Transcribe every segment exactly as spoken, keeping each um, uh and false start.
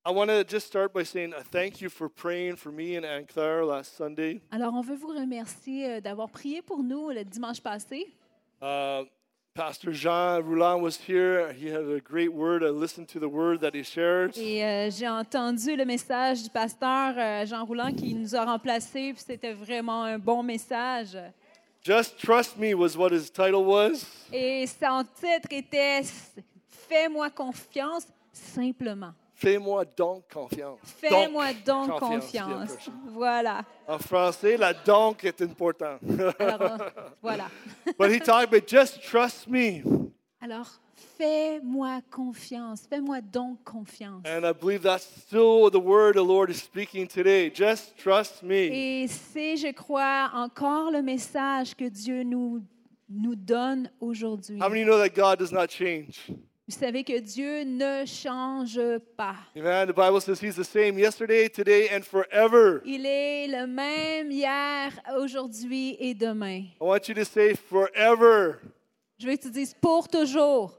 I want to just start by saying uh, thank you for praying for me and Anne-Claire last Sunday. Alors, on veut vous remercier euh, d'avoir prié pour nous le dimanche passé. Uh, Pastor Jean Rouland was here. He had a great word. I listened to the word that he shared. Et euh, j'ai entendu le message du pasteur euh, Jean Rouland qui nous a remplacés, puis c'était vraiment un bon message. Just Trust Me was what his title was. Et son titre était « Fais-moi confiance simplement ». Fais-moi donc confiance. Fais-moi Donc, donc confiance. confiance. Voilà. En français, la donc est important. Alors, euh, voilà. But he talked about just trust me. Alors, fais-moi confiance. Fais-moi donc confiance. And I believe that's still the word the Lord is speaking today. Just trust me. Et c'est, je crois, encore le message que Dieu nous, nous donne aujourd'hui. How many know that God does not change? Vous savez que Dieu ne change pas. Amen. The Bible says he's the same yesterday, today, and forever. Il est le même hier, aujourd'hui et demain. I want you to say forever. Je veux que tu dises pour toujours.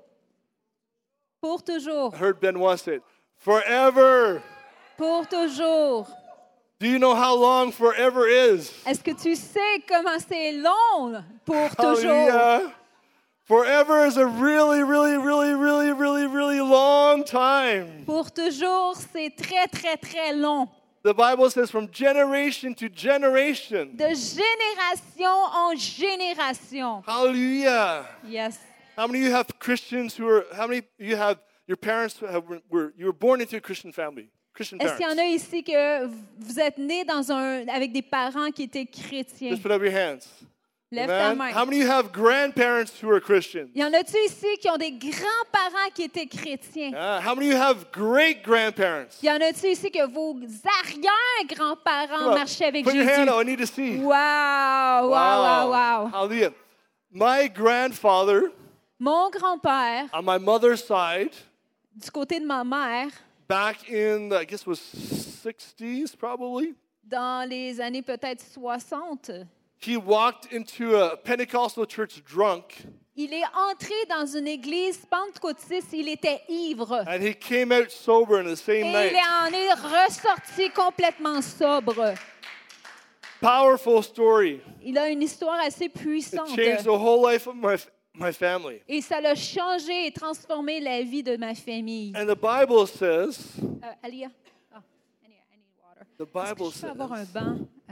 Pour toujours. I heard Benoit say it. Forever. Pour toujours. Do you know how long forever is? Est-ce que tu sais comment c'est long pour toujours? Hallelujah. Forever is a really, really, really, really, really, really long time. Pour toujours, c'est très, très, très long. The Bible says from generation to generation. De génération en génération. Hallelujah. Yes. How many of you have Christians who are, how many of you have, your parents have, were, you were born into a Christian family? Christian Est-ce qu'il y en parents? a ici que vous êtes nés dans un, avec des parents qui étaient chrétiens? Just put up your hands. Lève ta Amen. main. How many of you have grandparents who are Christians? Y en a-tu ici qui ont des grands-parents qui étaient chrétiens? Uh, how many of you have great-grandparents? Y en a-tu ici que vos arrière-grands-parents Come on, marchaient avec put your Jésus? hand out. I need to see. Wow, wow, wow, wow. Hallelujah. My grandfather, Mon grand-père, on my mother's side, du côté de ma mère, back in, I guess it was sixties probably, dans les années peut-être soixante, he walked into a Pentecostal church drunk, il est entré dans une église pentecôtiste, il était ivre. and he came out sober in the same Et night. il en est ressorti complètement sobre. Powerful story. Il a une histoire assez It puissante. changed the whole life of my, my family. Et ça l'a changé et transformé la vie de ma famille. And the Bible says, Euh, Alia? Ah, I need, I need water. the Est-ce que Bible je peux avoir un says banc? Euh,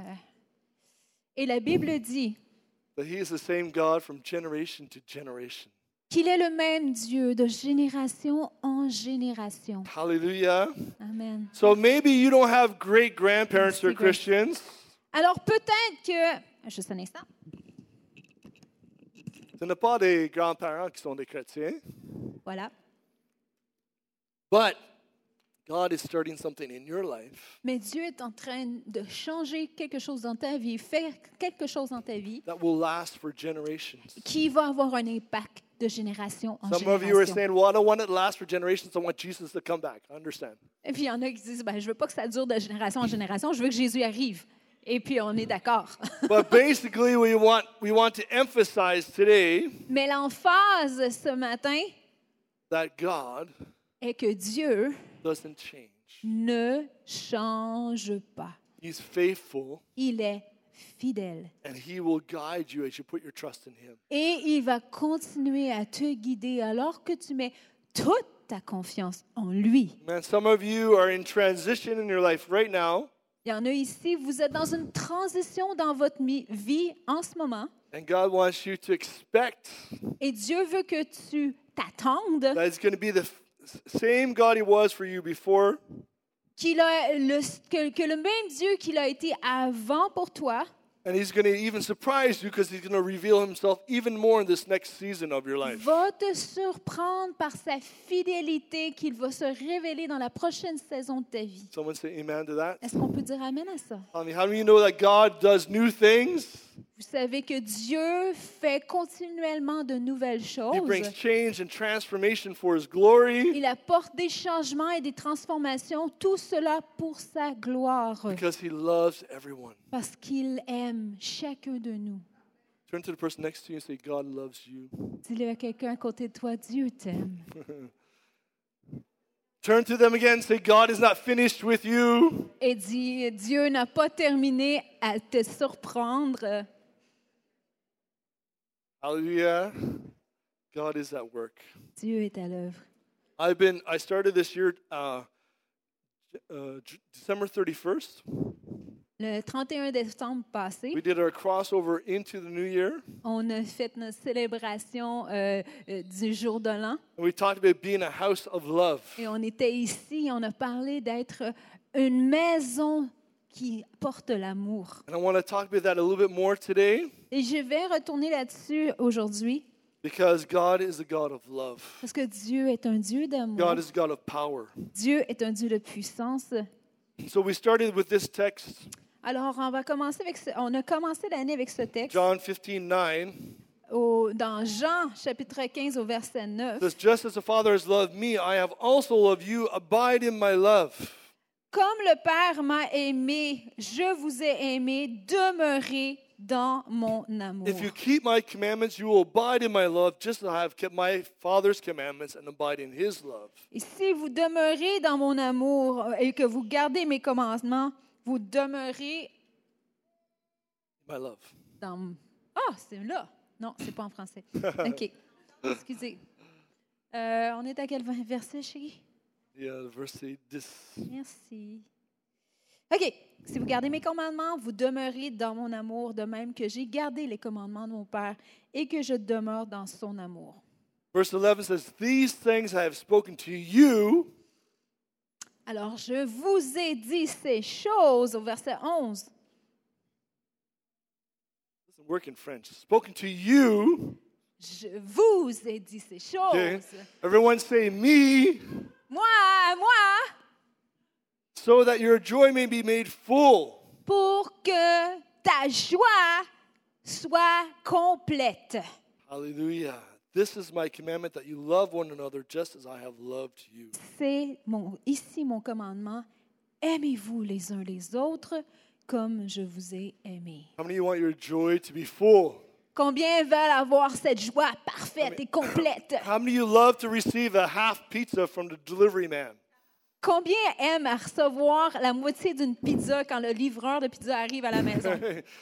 et la Bible dit that he is the same God from generation to generation. qu'il est le même Dieu de génération en génération. Hallelujah. Amen. So maybe you don't have great grandparents who are Merci, Greg. Christians. Alors peut-être que... Juste un instant. Ce n'est pas des grands-parents qui sont des chrétiens. Voilà. But God is starting something in your life Mais Dieu est en train de changer quelque chose dans ta vie, faire quelque chose dans ta vie that will last for generations. qui va avoir un impact de génération en Some of you are génération. saying, well, I don't want it to last for generations. I want Jesus to come back. I understand. Et puis il y en a qui disent, ben, je veux pas que ça dure de génération en génération, je veux que Jésus arrive. Et puis on est d'accord. But basically, we want, we want to emphasize today Mais l'emphase ce matin that God est que Dieu doesn't change. ne change pas. He's faithful, Il est fidèle. and He will guide you as you put your trust in Him. Et il va continuer à te guider alors que tu mets toute ta confiance en lui. Man, some of you are in transition in your life right now, Il y en a ici, vous êtes dans une transition dans votre mi- vie en ce moment. and God wants you to expect Et Dieu veut que tu t'attendes that it's going to be the f- same God He was for you before, qu'il a le, que, que le même Dieu qu'il a été avant pour toi, and He's going to even surprise you because He's going to reveal Himself even more in this next season of your life. va te surprendre par sa fidélité qu'il va se révéler dans la prochaine saison de ta vie. Someone say amen to that. Est-ce qu'on peut dire amen à ça? I mean, how do you know that God does new things? Vous savez que Dieu fait continuellement de nouvelles He choses. brings change and transformation for His glory Il apporte des changements et des transformations, tout cela pour sa gloire, because He loves everyone. parce qu'il aime chacun de nous. Turn to the person next to you and say, God loves you. Dis-le à quelqu'un à côté de toi, Dieu t'aime. Turn to them again, say, God is not finished with you. Et dis, Dieu n'a pas terminé à te surprendre. Hallelujah. God is at work. Dieu est à l'œuvre. I've been, I started this year uh, uh, December thirty-first. Le trente et un décembre passé, We did our crossover into the new year. on a fait notre célébration euh, euh, du jour de l'an. And we talked about being a house of love. Et on était ici, on a parlé d'être une maison qui porte l'amour. And I want to talk about that a little bit more today Et je vais retourner là-dessus aujourd'hui because God is a God of love. parce que Dieu est un Dieu d'amour. God is a God of power. Dieu est un Dieu de puissance. So we started with this text, Alors, on va commencer avec ce, on a commencé l'année avec ce texte John fifteen nine. au- dans Jean chapitre quinze au verset It neuf. says, just as the Father has loved me, I have also loved you. Abide in my love. Comme le Père m'a aimé, je vous ai aimé, demeurez dans mon amour. If you keep my commandments, you will abide in my love, just as I have kept my Father's commandments and abide in his love. Et si vous demeurez dans mon amour euh, et que vous gardez mes commandements, vous demeurez My love. dans... Ah, c'est là. Non, c'est pas en français. OK. Excusez. Euh, on est à quel verset, chérie? Yeah, verse dix. Merci. OK. Si vous gardez mes commandements, vous demeurez dans mon amour, de même que j'ai gardé les commandements de mon Père et que je demeure dans son amour. Verse eleven says, these things I have spoken to you. Alors, je vous ai dit ces choses au verset onze. Doesn't work in French. Spoken to you. Je vous ai dit ces choses. Okay. Everyone say me, Moi, moi, so that your joy may be made full. pour que ta joie soit complète. Hallelujah. This is my commandment that you love one another just as I have loved you. C'est mon, ici mon commandement. Aimez-vous les uns les autres comme je vous ai aimé. How many of you want your joy to be full? Combien veulent avoir cette joie parfaite et complète? How many of you love to receive a half pizza from the delivery man? Combien aiment à recevoir la moitié d'une pizza quand le livreur de pizza arrive à la maison?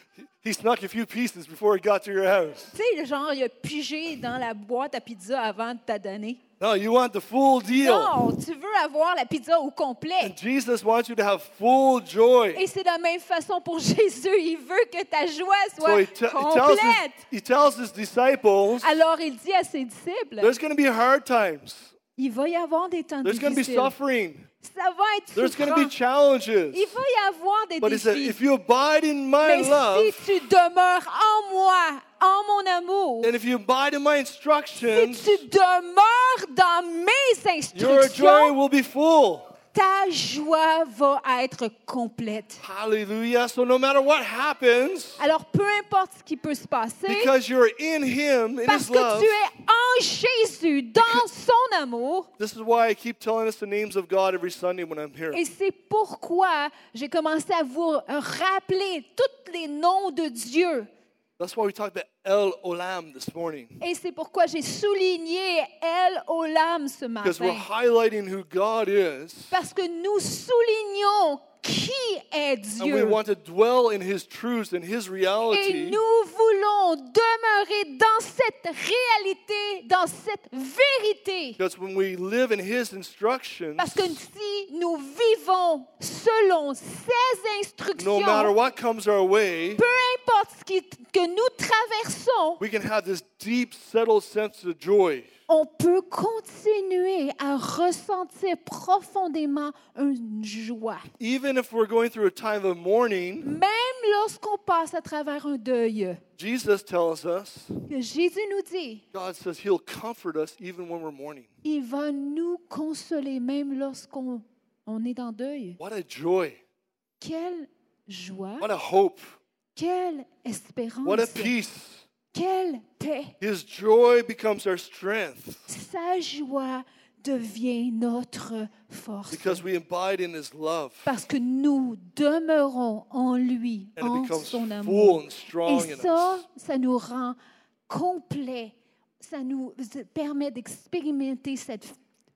He snuck a few pieces before he got to your house. Tu sais, genre, il a pigé dans la boîte à pizza avant de t'a donner. No, you want the full deal. Non, tu veux avoir la pizza au complet. And Jesus wants you to have full joy. Et c'est de la même façon pour Jésus. Il veut que ta joie So soit he, te- he tells complète. his, he tells his disciples, Alors, il dit à ses disciples, there's going to be hard times. il va y avoir des temps There's going to be difficiles. suffering. Ça va être There's going to souffrant. be challenges. Il va y avoir des But he said, défis. if you abide in my Mais love, si tu demeures en moi, en mon amour, and if you abide in my si instructions, tu demeures dans mes your joy instructions, will be full. ta joie va être complète. Hallelujah. So no matter what happens, Alors, peu importe ce qui peut se passer, because you're in him, in parce his que love, tu es en Jésus, dans son amour, this is why I keep telling us the names of God every Sunday when I'm here. et c'est pourquoi j'ai commencé à vous rappeler tous les noms de Dieu. That's why we talked about El Olam this morning. Et c'est pourquoi j'ai souligné El Olam ce Because we're matin. highlighting who God is, Parce que nous soulignons qui est and we Dieu. want to dwell in his truths and his Et reality. nous voulons demeurer dans cette réalité, dans cette vérité. Because when we live in his instructions, Parce que si nous vivons selon ses no instructions, matter what comes our way, peu importe ce qui- que nous traversons, we can have this deep, settled sense of joy. on peut continuer à ressentir profondément une joie. Even if we're going through a time of mourning, Même lorsqu'on passe à travers un deuil, Jesus tells us, que Jésus nous dit, God says he'll comfort us even when we're mourning. il va nous consoler même lorsqu'on on est en deuil. What a joy. Quelle joie, What a hope. quelle espérance, What a peace. quelle paix. His joy becomes our strength Sa joie devient notre force. because we abide in his love. Parce que nous demeurons en lui, And it en becomes son full amour. and strong Et in ça, us. ça nous rend complets. Ça nous permet d'expérimenter cette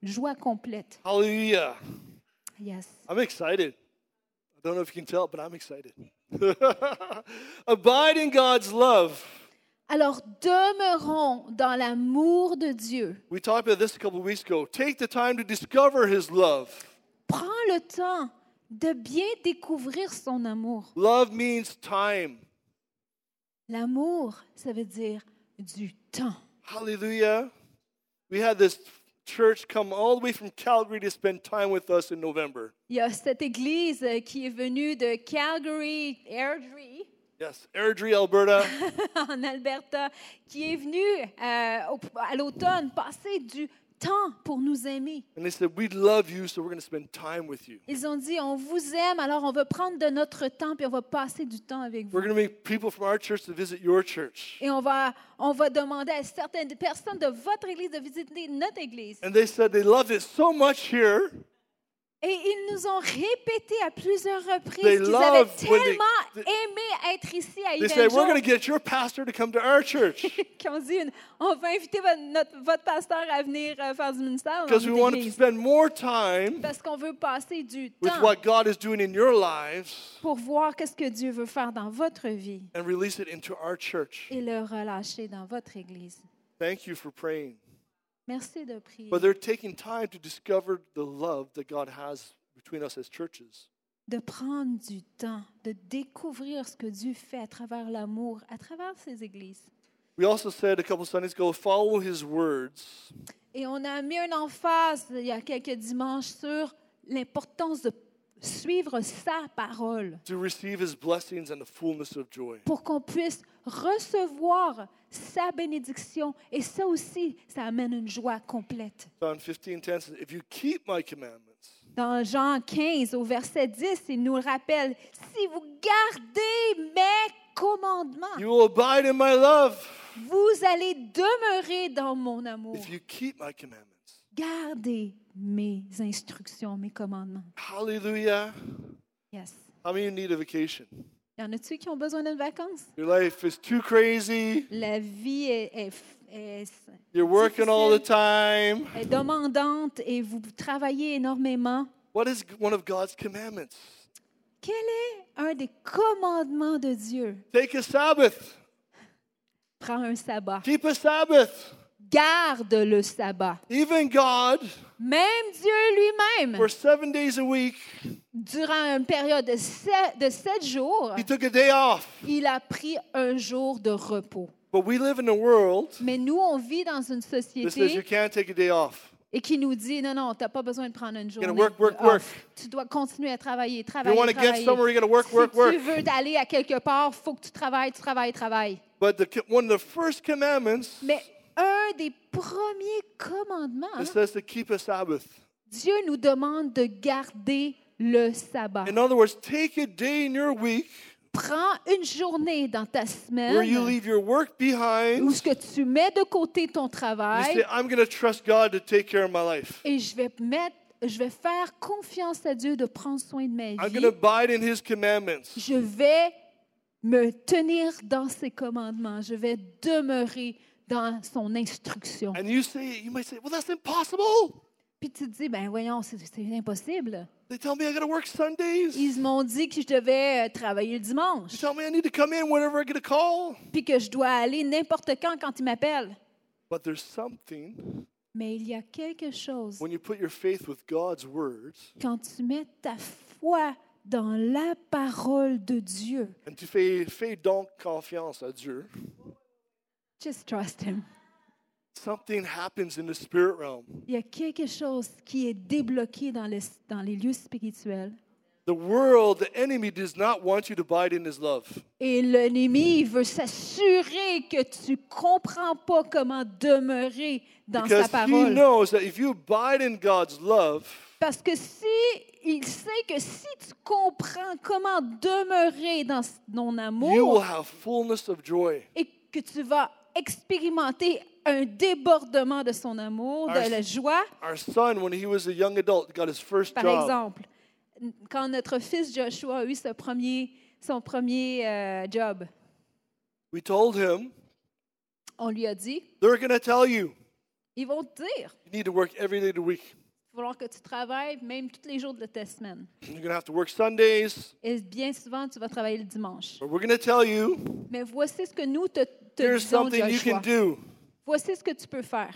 joie complète. Hallelujah. Yes. I'm excited. I don't know if you can tell, but I'm excited. Abide in God's love. Alors, demeurons dans l'amour de Dieu. We talked about this a couple of weeks ago. Take the time to discover His love. Prends le temps de bien découvrir son amour. Love means time. L'amour, ça veut dire du temps. Hallelujah. We had this church come all the way from Calgary to spend time with us in November. Il y a cette église euh, qui est venue de Calgary, Airdrie, Yes, Airdrie, Alberta. en Alberta, qui est venue euh, au- à l'automne passer du temps pour nous aimer. And they said, we love you, so we're going to spend time with you. Ils ont dit, on vous aime, alors on va prendre de notre temps puis on va passer du temps avec vous. We're going to make people from our church to visit your church. Et on va, on va demander à certaines personnes de votre église de visiter notre église. And they said they loved it so much here. Et ils nous ont répété à plusieurs reprises They qu'ils avaient loved when they- tellement they- aimé être ici à They said, we're going to Evangel get your pastor to come to our church qu'ils ont dit, on va inviter votre, notre- votre pasteur à venir euh, faire du ministère dans because we notre want to église. spend more time Parce qu'on veut passer du with temps what God is doing in your lives pour voir qu'est-ce que Dieu veut faire dans votre vie and release it into our church. et le relâcher dans votre église. Thank you for praying. Merci de prier. But they're taking time to discover the love that God has between us as churches. De prendre du temps, de découvrir ce que Dieu fait à travers l'amour, à travers ses églises. We also said a couple of Sundays ago, follow His words. Et on a mis une emphase il y a quelques dimanches sur l'importance de suivre sa parole To receive His blessings and the fullness of joy. pour qu'on puisse recevoir sa bénédiction. Et ça aussi, ça amène une joie complète. John fifteen ten says, if you keep my commandments, Dans Jean quinze, au verset dix, il nous rappelle, si vous gardez mes commandements, you will abide in my love. vous allez demeurer dans mon amour. If you keep my commandments. Gardez mes instructions, mes commandements. Hallelujah. Yes. How many of you need a vacation? Y en a-tu qui ont besoin d'une vacance? Your life is too crazy. La vie est, est, est, You're working all the difficile, time. est demandante et vous travaillez énormément. What is one of God's commandments? Quel est un des commandements de Dieu? Take a Sabbath. Prends un sabbat. Keep a Sabbath. Garde le sabbat. Even God, Même Dieu lui-même, for seven days a week, durant une période de sept, de sept jours, He took a day off. il a pris un jour de repos. But we live in a world Mais nous, on vit dans une that says you société can't take a day off. et qui nous dit, non, non, tu n'as pas besoin de prendre une journée work, work, off. work. Tu dois continuer à travailler, If you travailler, want to get travailler. somewhere, you got to work, work, Si work. tu veux aller à quelque part, il faut que tu travailles, tu travailles, travailles. But the, one of the first commandments, Mais un des premiers commandements, it says to keep a Sabbath. Dieu nous demande de garder le sabbat. In other words, take a day in your week Prends une journée dans ta where you semaine leave your work behind. où ce que tu mets de côté ton You travail say, I'm going to trust God to take care of my life. et je vais mettre, je vais faire confiance à Dieu de prendre soin de ma I'm vie. going to abide in His commandments. Je vais me tenir dans ses commandements. Je vais demeurer dans son instruction. And you say, you might say, well, that's impossible. Puis tu te dis, ben voyons, c'est c'est impossible. They tell me I got to work Sundays. Ils m'ont dit que je devais euh, travailler le dimanche, They tell me I need to come in whenever I get a call. puis que je dois aller n'importe quand quand ils m'appellent. But there's something Mais il y a quelque chose, when you put your faith with God's words quand tu mets ta foi dans la parole de Dieu, and tu fais, fais donc confiance à Dieu, just trust him. something happens in the spirit realm. Il y a quelque chose qui est débloqué dans, le, dans les lieux spirituels. The world, the enemy, does not want you to abide in His love. Et l'ennemi veut s'assurer que tu ne comprends pas comment demeurer dans Because sa he parole. knows that if you abide in God's love, Parce que si il sait que si tu comprends comment demeurer dans ton you will amour have fullness of joy. et que tu vas expérimenter un débordement de son amour, de Our- la joie, Our son, when he was a young adult, got his first par job. exemple, quand notre fils Joshua a eu ce premier, son premier euh, job, We told him, on lui a dit, they're going to tell you. Ils vont te dire, you need to work every day of the week. il va falloir que tu travailles même tous les jours de ta semaine. You're going to have to work Sundays. Et bien souvent, tu vas travailler le dimanche. But we're going to tell you, Mais voici ce que nous te, te here's disons, something you Joshua. can do. Voici ce que tu peux faire.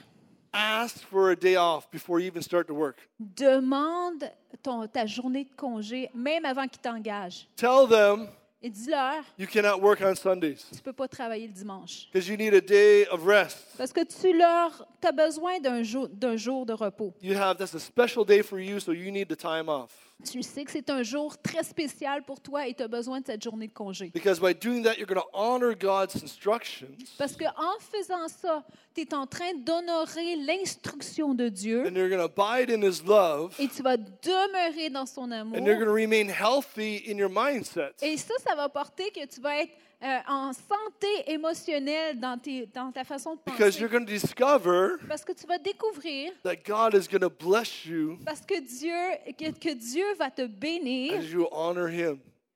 Ask for a day off before you even start to work. Demande ton, ta journée de congé, même avant qu'ils t'engagent. Tell them Et dis-leur, you cannot work on Sundays tu ne peux pas travailler le dimanche. because you need a day of rest. Parce que tu leur, as besoin d'un jour, d'un jour de repos. You have that's a special day for you, so you need the time off. Tu sais que c'est un jour très spécial pour toi et tu as besoin de cette journée de congé. Because by doing that, you're going to honor God's instructions, Parce qu'en faisant ça, tu es en train d'honorer l'instruction de Dieu and you're going to abide in His love, et tu vas demeurer dans son amour. and you're going to remain healthy in your mindset. Et ça, ça va porter que tu vas être euh, en santé émotionnelle dans, tes, dans ta façon de Because penser. you're going to discover Parce que tu vas découvrir, that God is going to bless you parce que Dieu, que, que Dieu va te bénir as you honor Him.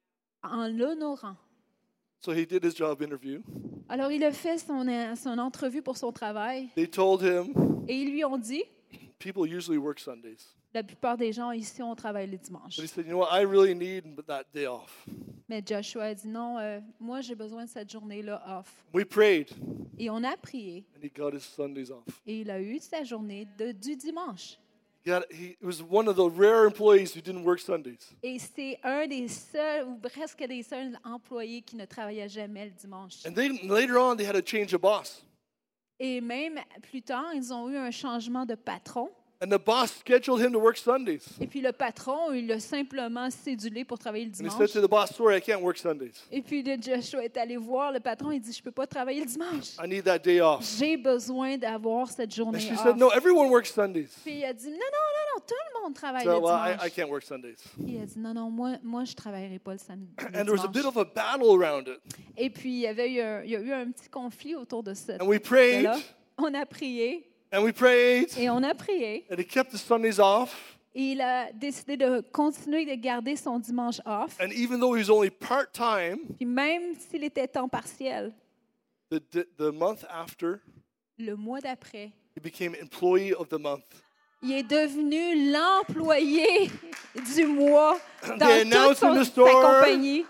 en l'honorant. So he did his job interview. Alors, il a fait son, son entrevue pour son travail They told him, et ils lui ont dit, people usually work Sundays. la plupart des gens ici, on travaille le dimanche. But he said, you know what, I really need that day off. Mais Joshua a dit, non, euh, moi, j'ai besoin de cette journée-là off. We prayed, Et on a prié and he got his Sundays off. et il a eu sa journée de, du dimanche. He, got, he was one of the rare employees who didn't work Sundays. Et c'est un des seuls, ou presque des seuls employés qui ne travaillait jamais le dimanche. And then later on, they had to change a boss. Et même plus tard, ils ont eu un changement de patron. And the boss scheduled him to work Sundays. Et puis le patron, il l'a simplement cédulé pour travailler le And he said dimanche. to the boss, sorry, I can't work Sundays. Et puis le Joshua est allé voir le patron, il dit, je ne peux pas travailler le dimanche. I need that day off. J'ai besoin d'avoir cette And journée she off. said, no, everyone works Sundays. Puis il a dit, non, non, non, non, tout le monde travaille So, le well, I, dimanche. I can't work Sundays. Il a dit, non, non, moi, moi je ne travaillerai pas le samedi. le And there was a bit dimanche. of a battle around it. Et puis il y avait eu un, il y a eu un petit conflit autour de ça. And we prayed, Là, on a prié and we prayed, et on a prié. and he kept the Sundays off. Et il a décidé de continuer de garder son dimanche off. And even though he was only part-time, Puis même s'il était temps partiel, the, the, the month after, le mois d'après, he became employee of the month. il est devenu l'employé du mois They dans toute announced in son, the sa store. compagnie.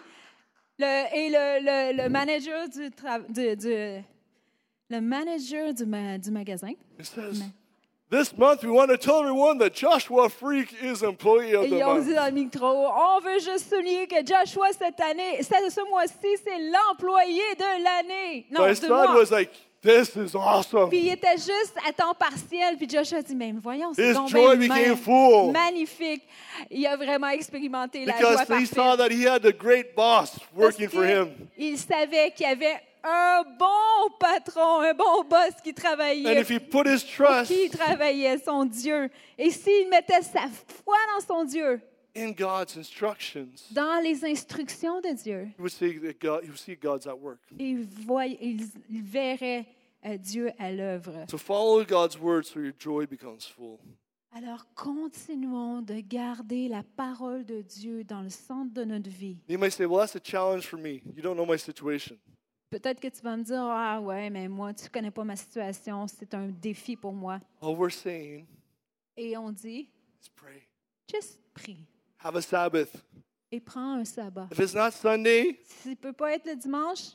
Le- et le, le, le manager du, tra- du, du- le manager du, ma- du magasin, He says, this month we want to tell everyone that Joshua Freak is employee of et the ils ont dit month. dans le micro, on veut juste souligner que Joshua cette année, cette- ce mois-ci, c'est l'employé de l'année. Non, My du son mois. was like, this is awesome. Puis il était juste à temps partiel. Puis Joshua a dit, mais voyons, c'est His donc joy bien became ma- full. magnifique. Il a vraiment expérimenté la joie Because he saw parfaite. that he had a great boss Parce working for que him. il savait qu'il y avait un bon patron, un bon boss qui And travaillait, if he put his pour trust qui il travaillait, son Dieu. Et s'il mettait sa foi dans son Dieu, in God's instructions, dans les instructions de Dieu, he would see that God, he would see God's at work. il, voyait, il, il verrait euh, Dieu à l'œuvre. So follow God's word so your joy becomes full. Alors, continuons de garder la parole de Dieu dans le centre de notre vie. You might say, well, that's a challenge for me. You don't know my situation. Peut-être que tu vas me dire, ah ouais, mais moi, tu ne connais pas ma situation, c'est un défi pour moi. All we're saying Et on dit, is pray. juste prie Have a Sabbath. et prends un sabbat. If it's not Sunday, Si ça ne peut pas être le dimanche,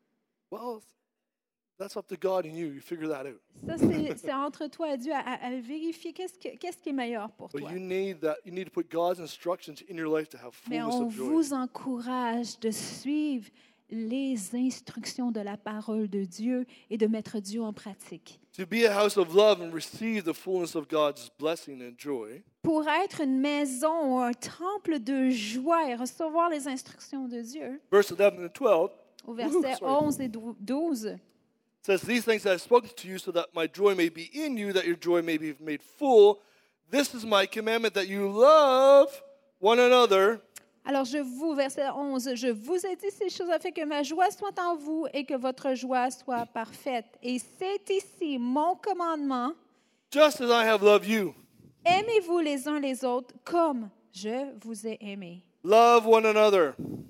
well, that's up to God and you. You figure that out. ça, c'est c'est entre toi et Dieu à, à- à vérifier qu'est-ce, que- qu'est-ce qui est meilleur pour But toi. you need that. You need to put God's instructions in your life to have Mais fullness on of joy. vous encourage de suivre les instructions de la parole de Dieu et de mettre Dieu en pratique. To be a house of love and receive the fullness of God's blessing and joy, Pour être une maison ou un temple de joie et recevoir les instructions de Dieu, verse eleven and twelve au verset sorry. onze et douze, says, These things I have spoken to you so that my joy may be in you, that your joy may be made full. This is my commandment, that you love one another. alors je vous, verset onze, je vous ai dit ces choses afin que ma joie soit en vous et que votre joie soit parfaite. Et c'est ici mon commandement, Just as I have loved you, aimez-vous les uns les autres comme je vous ai aimés. love one another.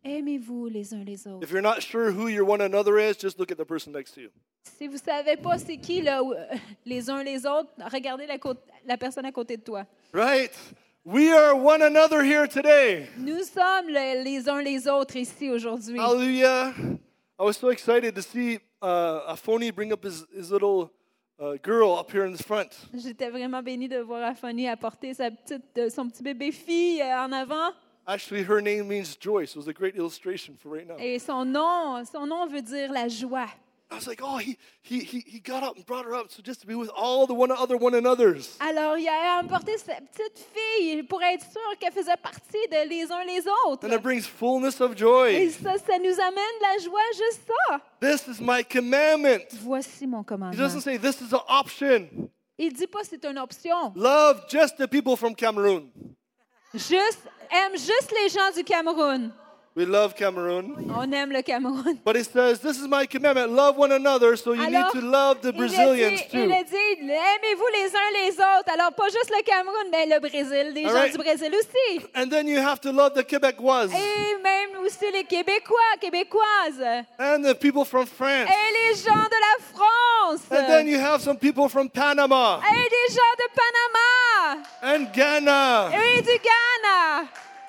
Aimez-vous les uns les autres. If you're not sure who your one another is, just look at the person next to you. Si vous ne savez pas c'est qui là, ou- euh, les uns les autres, regardez la, côte- la personne à côté de toi. Right? We are one another here today. Nous sommes le- les uns les autres ici aujourd'hui. Hallelujah. I was so excited to see uh, Afoni bring up his, his little uh, girl up here in the front. J'étais vraiment bénie de voir Afoni apporter sa petite, euh, son petit bébé fille euh, en avant. Actually, her name means joy, so it's a great illustration for right now. Et son nom, son nom veut dire la joie. I was like, oh, he, he, he, he got up and brought her up, so just to be with all the one other one another's. Alors, il a emporté sa petite fille pour être sûr qu'elle faisait partie de les uns les autres. And it brings fullness of Et joy. ça, ça nous amène de la joie, juste ça. This is my commandment. Voici mon He commandement. doesn't say this is an option. Il dit pas c'est une option. Love just the people from Cameroon. Juste, aime juste les gens du Cameroun. We love Cameroon. On aime le Cameroun. But he says, this is my commandment. Love one another, so you Alors, need to love the il a Brazilians dit, too. il a dit, aimez-vous les uns les autres. Alors, pas juste le Cameroun, mais le Brésil, les All gens right. du Brésil aussi. And then you have to love the Quebecois Et même aussi les Québécois, Québécoises. and the people from France. Et les gens de la France. And then you have some people from Panama Et des gens de Panama. and Ghana Et du Ghana.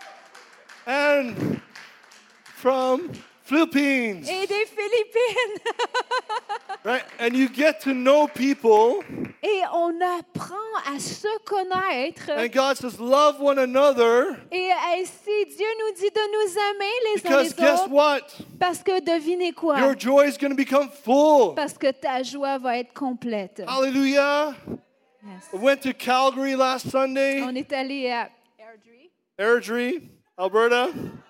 and from Philippines. Et des Philippines. Right? And you get to know people, Et on apprend à se connaître. and God says, love one another, Et ainsi, Dieu nous dit de nous aimer les uns because les guess autres. what? Parce que devinez quoi? Your joy is going to become full. Parce que ta joie va être complète. Hallelujah. Yes. I went to Calgary last Sunday, On est allé à Airdrie, Airdrie, Alberta,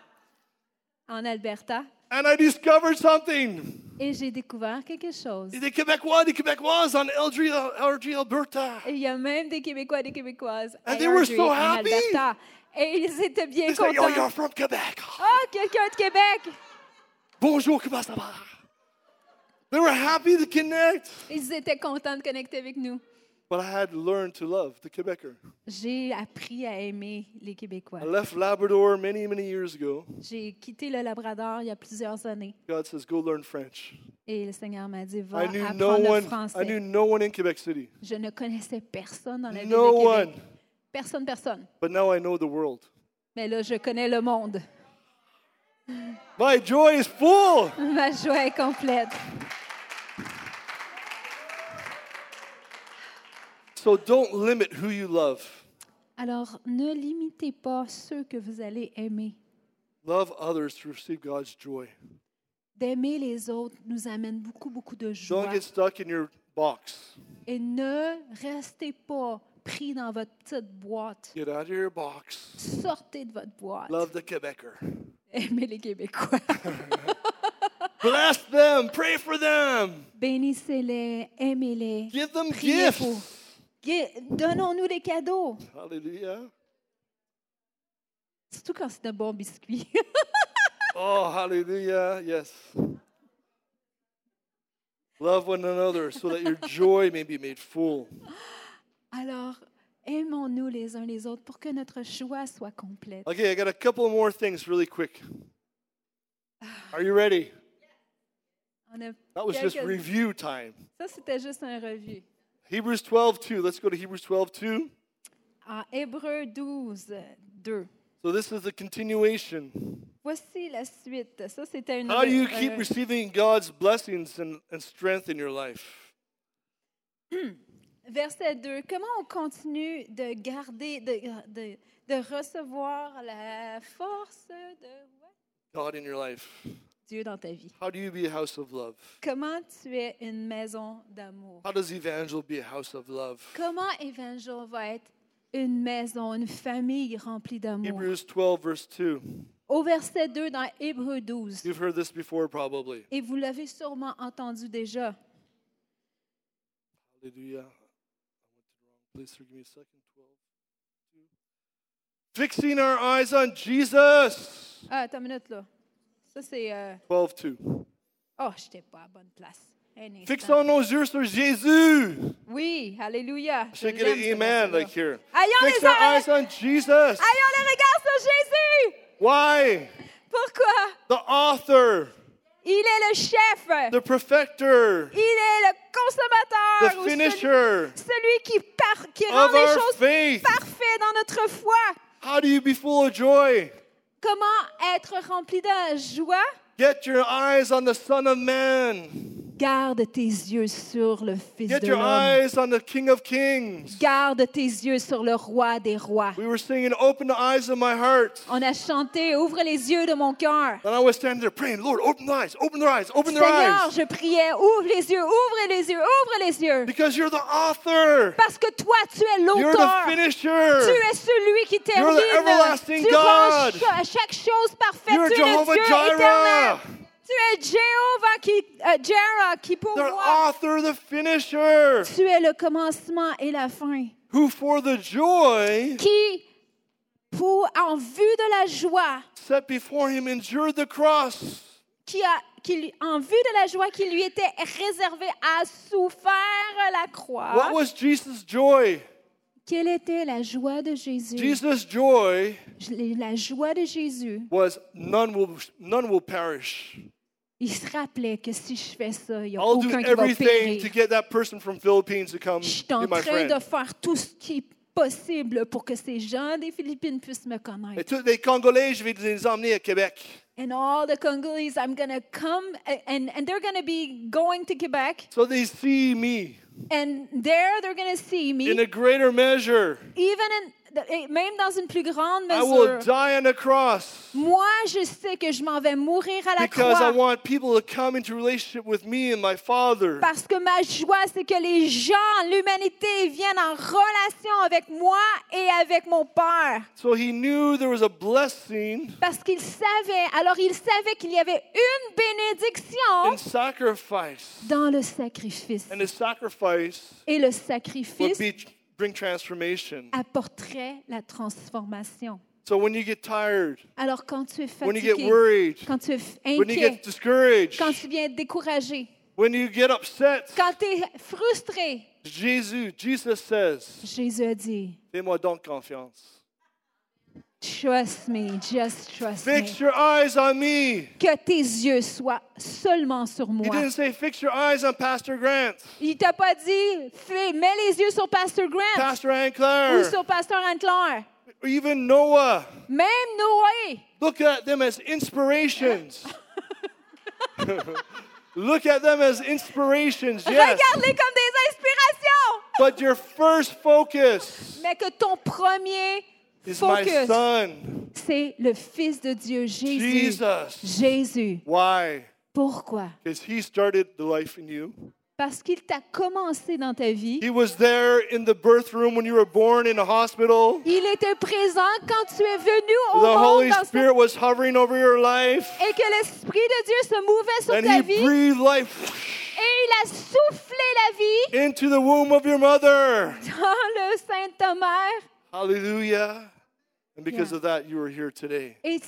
en Alberta, and I discovered something. et j'ai découvert quelque chose. Des Québécois, des Québécoises en Airdrie, Airdrie, Alberta. Et il y a même des Québécois et des Québécoises à And they were Airdrie, so en happy. Alberta. Et ils étaient bien They say, oh, you're contents. from Quebec. Ah, quelqu'un de Québec! Bonjour, comment ça va? They were happy to connect. Ils étaient contents de connecter avec nous. But I had to learn to love the Quebecer. J'ai appris à aimer les Québécois. I left Labrador many, many years ago. J'ai quitté le Labrador il y a plusieurs années. God says, go learn French. Et le Seigneur m'a dit, va I knew no apprendre le one. I français. knew no one in Quebec City. Je ne connaissais personne dans la ville No de Québec. one. Personne, personne. But now I know the world. Mais là, je connais le monde. My joy is full. Ma joie est complète. So don't limit who you love. Alors, ne limitez pas ceux que vous allez aimer. Love others to receive God's joy. D'aimer les autres nous amène beaucoup, beaucoup de joie. Don't get stuck in your box. Et ne restez pas pris dans votre petite boîte. Get out of your box. Sortez de votre boîte. Love the Quebecer. Aimez les Québécois. Bless them. Pray for them. Bénissez-les, aimez-les. Give them Priez gifts. pour. Gu- Donnons-nous des cadeaux. Hallelujah. Surtout quand c'est un bon biscuit. Oh, hallelujah. Yes. Love one another so that your joy may be made full. Alors, aimons-nous les uns les autres pour que notre joie soit complète. Okay, I got a couple more things really quick. Are you ready? On a That was just quelques- review time. Ça, c'était juste un revue. Hebrews twelve two. Let's go to Hebrews twelve two. En Hébreux douze, deux. So this is the continuation. Voici la suite. Ça, c'était une. How do you keep euh, receiving God's blessings and, and strength in your life? Verset deux. Comment on continue de garder, de, de, de recevoir la force de ouais, God in your life. Dieu dans ta vie? How do you be a house of love? Comment tu es une maison d'amour? How does Evangel be a house of love? Comment Évangile va être une maison, une famille remplie d'amour? Hebrews twelve verse two. Au verset deux dans Hébreux douze. You've heard this before probably. Et vous l'avez sûrement entendu déjà. Hallelujah. I went to the wrong place. Here, give me a second. twelve two. Fixing our eyes on Jesus. Ah, attends une minute là. Ça, c'est. euh, twelve two. Oh, je n'étais pas à la bonne place. Un instant. Fixons nos yeux sur Jésus. Oui, alléluia. I should Je get an l'aime, ce amen verset-là. like here. Ayons Fix les, our oreilles- eyes on Jesus. Ayons les regards sur Jésus. Why? Pourquoi? the author, Il est le chef. the perfecter, Il est le the consommateur. ou celui, finisher celui qui, par, qui rend of les our choses faith. parfaites dans notre foi. How do you be full of joy? Comment être rempli de la joie? Get your eyes on the Son of Man. Garde tes yeux sur le Fils Get de your l'homme. eyes on the King of Kings. Garde tes yeux sur le Roi des rois. We were singing, Open the eyes of my heart. On a chanté, ouvre les yeux de mon cœur. And I was standing there praying, Lord, open their eyes, open their eyes, open their Seigneur, eyes. je priais, ouvre les yeux, ouvre les yeux, ouvre les yeux. Because you're the author. Parce que toi, tu es You're l'auteur. the Tu finisher. es celui qui You're the termine. everlasting Tu rends God. cha- chaque chose parfaite. You're Tu es le Jehovah Dieu Jireh. éternel. Tu es Jéhovah qui, euh, Jireh, qui The pourvoit. author, the finisher. Tu es le commencement et la fin. Who for the joy Qui, pour, en vue de la joie, set before him endured the cross. qui a, qui, lui- en vue de la joie qui lui était réservée, a souffert la croix. What was Jesus' joy? Quelle était la joie de Jésus? Jesus' joy La joie de Jésus. was none will none will perish. Il se rappelait que si je fais ça, il n'y a I'll do aucun qui va everything périr. to get that person from Philippines to come Je suis be en my train friend. de faire tout ce qui est possible pour que ces gens des Philippines puissent me Et connaître. tous les Congolais, je vais les emmener à Québec. And all the Congolese, I'm going to come, and, and they're going to be going to Quebec. So they see me And there they're going to see me, in a greater measure. even in, même dans une plus grande I will mesure. die on the cross Moi, je sais que je m'en vais mourir à la because I croix. want people to come into relationship with me and my Father. Parce que ma joie, c'est que les gens, l'humanité, viennent en relation avec moi et avec mon Père. So he knew there was a blessing Parce qu'il savait, alors il savait qu'il y avait une bénédiction in sacrifice. dans le sacrifice. And his sacrifice Et le would sacrifice be, bring transformation. apporterait la transformation. So when you get tired, Alors quand tu es when you get fatigué, worried, quand tu es when you inquiet, get discouraged, quand tu viens découragé, when you get upset, quand tu es frustré, Jesus, Jesus says, Jésus a dit, fais-moi donc confiance. trust me, just trust me. Fix your eyes on me. Que tes yeux soient seulement sur He moi. didn't say, fix your eyes on Pastor Grant, Il t'a pas dit, fais, mets les yeux sur Pasteur Grant Pastor Ann ou Claire, sur Pasteur Anne-Claire. or even Noah. Même Noé. Look at them as inspirations. Look at them as inspirations, yes. Regarde-les comme des inspirations. But your first focus Mais que ton premier is my focus, son, c'est le Fils de Dieu, Jésus. Jesus. Jésus. Why? Pourquoi? Because he started the life in you. Parce qu'il t'a commencé dans ta vie. He was there in the birth room when you were born in a hospital. Il était présent quand tu es venu au The monde Holy dans ce- Spirit was hovering over your life. et que l'Esprit de Dieu se mouvait sur And ta he vie. breathed life Et il a soufflé la vie into the womb of your mother. dans le sein de ta mère. Hallelujah. And because Yeah. of that, you are here today. Et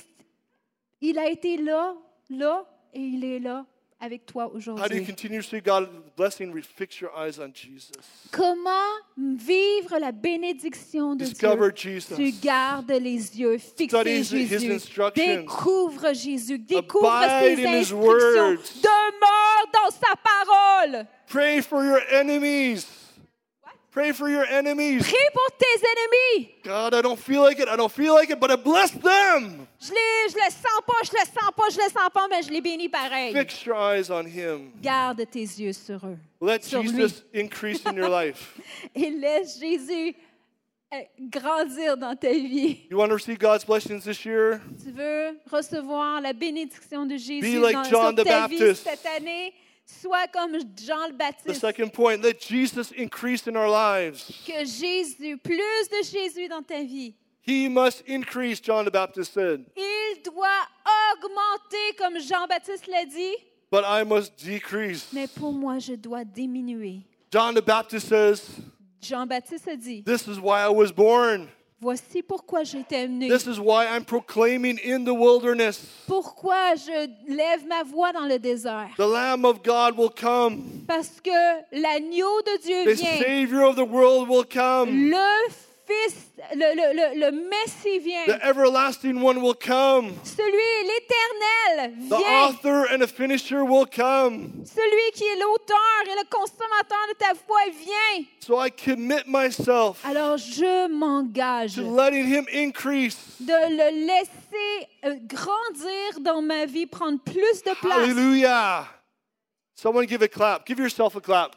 il a été là, là, et il est là avec toi How do you aujourd'hui. continue to see God's blessing? Fix your eyes on Jesus. Comment vivre la bénédiction de Discover Dieu? Jesus. Tu gardes les yeux fixés Study his Jésus. instructions. Découvre Jésus. Découvre Abide ses in his instructions. words. Demeure dans sa parole. Pray for your enemies. Pray for your enemies. Prie pour tes ennemis. God, I don't feel like it. I don't feel like it, but I bless them. Je les, je le sens pas, je le sens pas, je le sens pas, mais je les bénis pareil. Fix your eyes on him. Garde tes yeux sur eux. Let Sur lui. Jesus increase in your life. Et laisse Jésus euh, grandir dans ta vie. You want to receive God's blessings this year? Tu veux recevoir la bénédiction de Jésus Be like dans, John sur the ta vie Baptist. cette année? Sois comme Jean le The Baptiste. second point, let Jesus increase in our lives. Que Jésus, plus de Jésus dans ta vie. He must increase, John the Baptist said, Il doit augmenter, comme Jean-Baptiste l'a dit. but I must decrease. Mais pour moi, je dois diminuer. John the Baptist says, Jean-Baptiste a dit, this is why I was born. voici pourquoi j'ai été amené. This is why I'm proclaiming in the wilderness. Pourquoi je lève ma voix dans le désert. The Lamb of God will come. Parce que l'agneau de Dieu The vient. Savior of the world will come. Le Fils, le, le, le, le Messie vient. The everlasting one will come. Celui, l'Éternel, The vient. author and the finisher will come. Celui qui est l'auteur et le consommateur de ta foi vient. So I commit myself Alors je m'engage to letting him increase. de le laisser euh, grandir dans ma vie, prendre plus de place. Hallelujah. Someone give a clap. Give yourself a clap.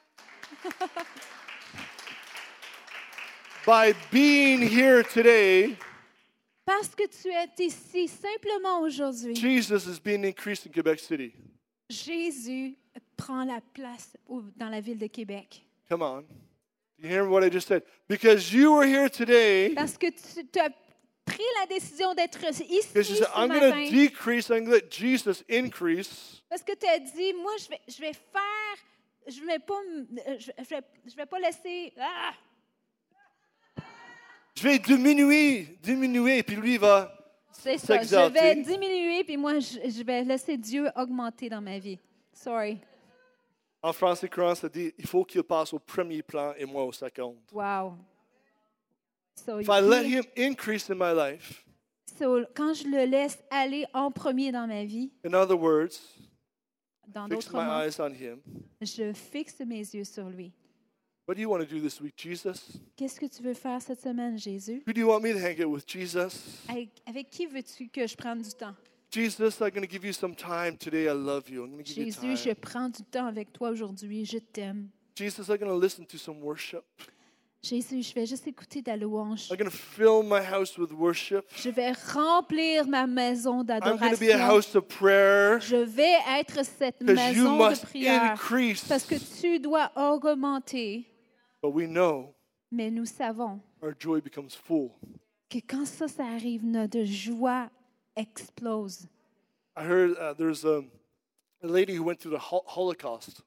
By being here today, Parce que tu es ici simplement aujourd'hui, Jesus is being increased in Quebec City. Jésus prend la place au- dans la ville de Québec. Come on. Do you hear what I just said? Because you were here today, Parce que tu tu as pris la décision d'être ici because you ce said, I'm going to matin. decrease, I'm going to let Jesus increase. Parce que tu as dit, moi, je vais, je vais faire, je vais pas, m- je, je vais, je vais pas laisser. Ah! Je vais diminuer, diminuer, puis lui va C'est ça. Je s'exalter. vais diminuer, puis moi, je, je vais laisser Dieu augmenter dans ma vie. Sorry. En français courant, ça dit, il faut qu'il passe au premier plan et moi au second. Wow. So, If I let you- him increase in my life, so, quand je le laisse aller en premier dans ma vie, in other words, dans fix d'autres my mots, eyes on him. je fixe mes yeux sur lui. What do you want to do this week, Jesus? Qu'est-ce que tu veux faire cette semaine, Jésus? Who do you want me to hang out with, Jesus? Avec, avec qui veux-tu que je prenne du temps? Jesus, I'm going to give you some time today. I love you. I'm going to give you Jésus, je time. prends du temps avec toi aujourd'hui. Je t'aime. Jesus, I'm going to listen to some worship. Jésus, je vais juste écouter ta louange. I'm going to fill my house with worship. Je vais remplir ma maison I'm going to be a d'adoration. house of prayer Je vais être cette because you maison de must prière increase. parce que tu dois augmenter. But we know Mais nous savons our joy becomes full. que quand ça, ça arrive, notre joie explose. I heard uh, there's a, a lady who went through the hol- Holocaust.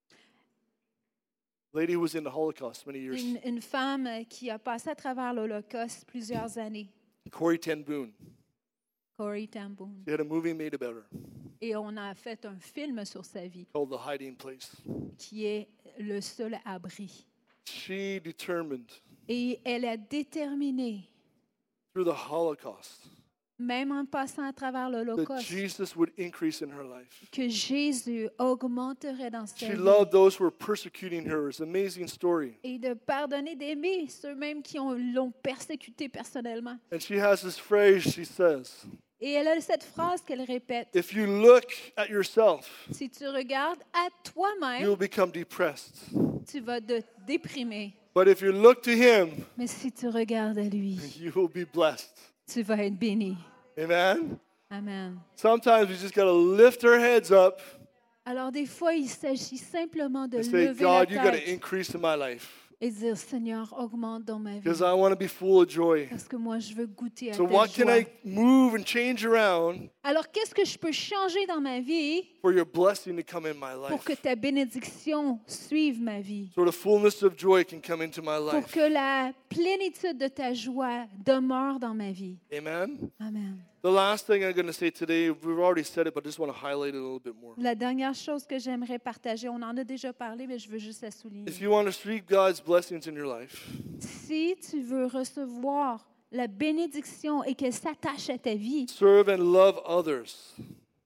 A lady who was in the Holocaust many years. Une, une femme qui a passé à travers l'Holocauste plusieurs années, Corrie ten Boom. Corrie ten Boom. She had a movie made about her Et on a fait un film sur sa vie called The Hiding Place. qui est le seul abri. She determined Et elle a déterminé, through the Holocaust même en passant à travers that l'Holocauste, Jesus would increase in her life. que Jésus augmenterait dans sa She vie. loved those who were persecuting her. It's an amazing story. Et de pardonner, d'aimer ceux-mêmes qui ont- l'ont persécuté personnellement. And she has this phrase she says, Et elle a cette phrase qu'elle répète. if you look at yourself, Si tu regardes à toi-même, you'll become depressed. tu vas te déprimer. But if you look to him, Mais si tu regardes à lui, you will be blessed. tu vas être béni. Amen? Amen. Sometimes we just got to lift our heads up Alors des fois, il s'agit simplement de and say, lever la God, you got to tête increase in my life et dire, Seigneur, augmente dans ma vie. because I want to be full of joy. Parce que moi, je veux goûter à So ta what can joie. I move and change around Alors, qu'est-ce que je peux changer dans ma vie for your blessing to come in my pour que life? ta bénédiction suive ma vie? So the fullness of joy can come into my Pour life. que la plénitude de ta joie demeure dans ma vie. Amen? Amen. The last thing I'm going to say today, we've already said it, but I just want to highlight it a little bit more. La dernière chose que j'aimerais partager, on en a déjà parlé, mais je veux juste la souligner. If you want to see God's blessings in your life, Si tu veux recevoir la bénédiction et qu'elle s'attache à ta vie, serve and love others.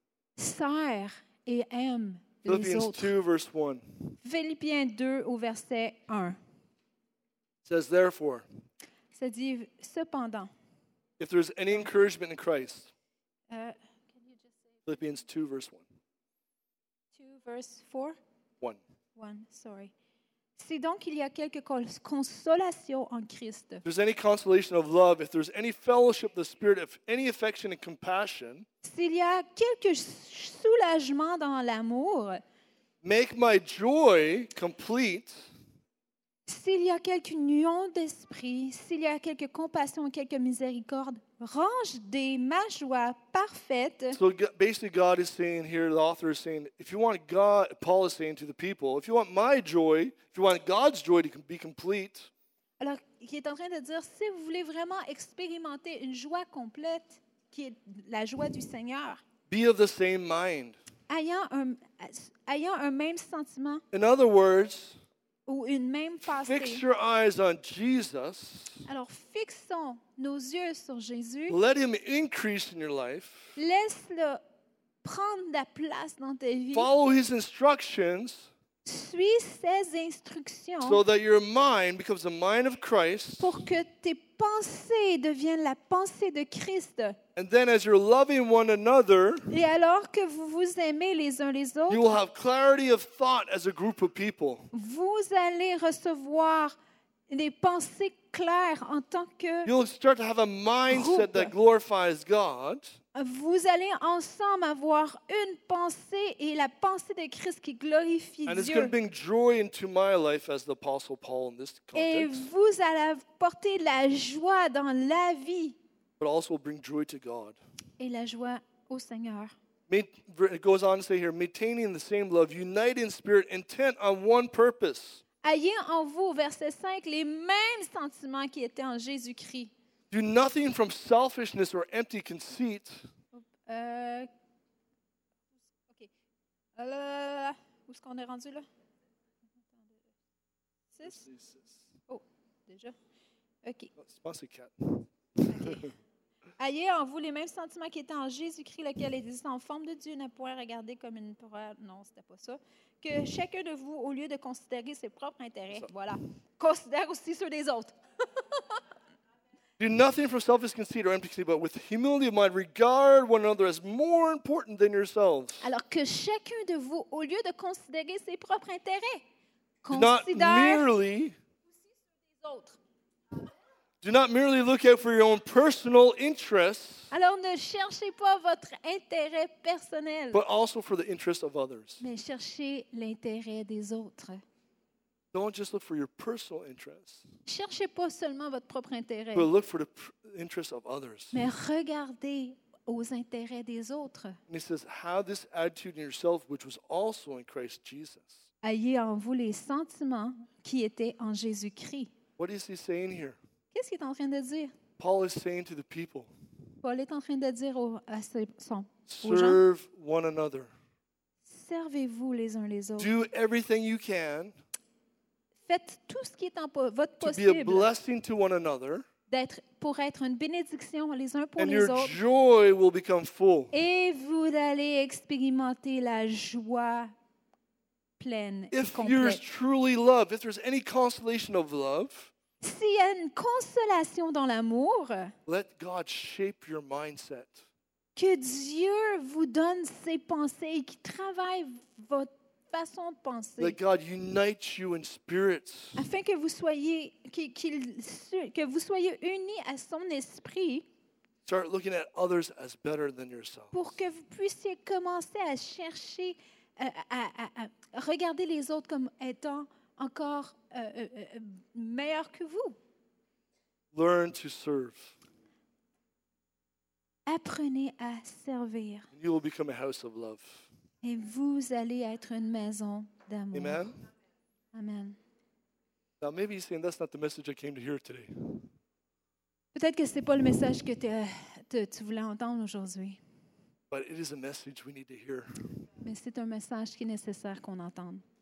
sers et aime les Philippians autres. two, verse one Philippiens deux au verset un. says, therefore, Ça dit, cependant, if there's any encouragement in Christ, euh, Philippians two, verse one. two verse four? one. One, sorry. Si donc il y a quelque cons- consolation en Christ, If there's any consolation of love, if there's any fellowship of the Spirit, if any affection and compassion, s'il y a quelque soulagement dans l'amour, make my joy complete s'il y a quelque union d'esprit, s'il y a quelque compassion, quelque miséricorde, range des ma joie parfaite. So g- basically, God is saying here, the author is saying, if you want God, Paul is saying to the people, if you want my joy, if you want God's joy to com- be complete, Alors, il est en train de dire, si vous voulez vraiment expérimenter une joie complète, qui est la joie du Seigneur, be of the same mind. ayant un, ayant un même sentiment, In other words, ou une même Fix pensée. your eyes on Jesus. Alors fixons nos yeux sur Jésus. Let him increase in your life. Laisse-le prendre la place dans ta vie. Follow his instructions Suis ses instructions so that your mind becomes the mind of Christ. pour que tes pensées deviennent la pensée de Christ. And then as you're loving one another, Et alors que vous vous aimez les uns les autres, you will have clarity of thought as a group of people. vous allez recevoir des pensées claires en tant que You'll start to have a mindset Groupe. that glorifies God. vous allez ensemble avoir une pensée et la pensée de Christ qui glorifie And it's going to Dieu. bring joy into my life as the Apostle Paul in this Et context, vous allez porter la joie dans la vie but also bring joy to God. et la joie au Seigneur. Ma- It goes on to say here, maintaining the same love, united in spirit, intent on one purpose. Ayez en vous, verset cinq, les mêmes sentiments qui étaient en Jésus-Christ. Do nothing from selfishness or empty conceit, Euh, OK. Euh, là, là, là, là. Où est-ce qu'on est rendu là? Six? Oh, déjà. OK. Je pense que c'est quatre. OK. Ayez en vous les mêmes sentiments qui étaient en Jésus-Christ, lequel existe en forme de Dieu, ne point regarder comme une proie. Non, c'était pas ça. Que chacun de vous, au lieu de considérer ses propres intérêts, Ça. voilà, considère aussi ceux des autres. Do nothing from selfish conceit or empty conceit, but with humility of mind, regard one another as more important than yourselves. Alors que chacun de vous, au lieu de considérer ses propres intérêts, Do not considère merely, les autres. do not merely look out for your own personal interests, Alors ne cherchez pas votre intérêt personnel, but also for the interests of others. mais cherchez l'intérêt des autres. Don't just look for your personal interests, Cherchez pas seulement votre propre intérêt, but look for the pr- interests of others. mais regardez aux intérêts des autres. And he says, have this attitude in yourself, which was also in Christ Jesus. Ayez en vous les sentiments qui étaient en Jésus-Christ. What is he saying here? Qu'est-ce qu'il est en train de dire? Paul is saying to the people, Paul est en train de dire au- à ses- son, aux gens, serve one another. servez-vous les uns les autres. Do everything you can Faites tout ce qui est en po- votre to be a possible blessing to one another, d'être, pour être une bénédiction les uns pour and les your autres. joy will become full. Et vous allez expérimenter la joie pleine et If you're complète. truly loved, if there's any consolation of love, S'il y a une consolation dans l'amour, let God shape your mindset. que Dieu vous donne ses pensées, qu'il travaille votre façon de penser, Let God unite you in spirits. afin que vous soyez, qu'il- qu'il- que vous soyez unis à son esprit, Start looking at others as better than yourself. pour que vous puissiez commencer à chercher, euh, à, à- à regarder les autres comme étant encore euh, euh, euh, meilleurs que vous. Learn to serve. Apprenez à servir And you will become a house of love. et vous allez être une maison d'amour. Amen? Amen. Now, maybe you're saying that's not the message I came to hear today. Peut-être que ce n'est pas le message que te- te- tu voulais entendre aujourd'hui, But it is a message we need to hear. mais c'est un message qui est nécessaire qu'on entende.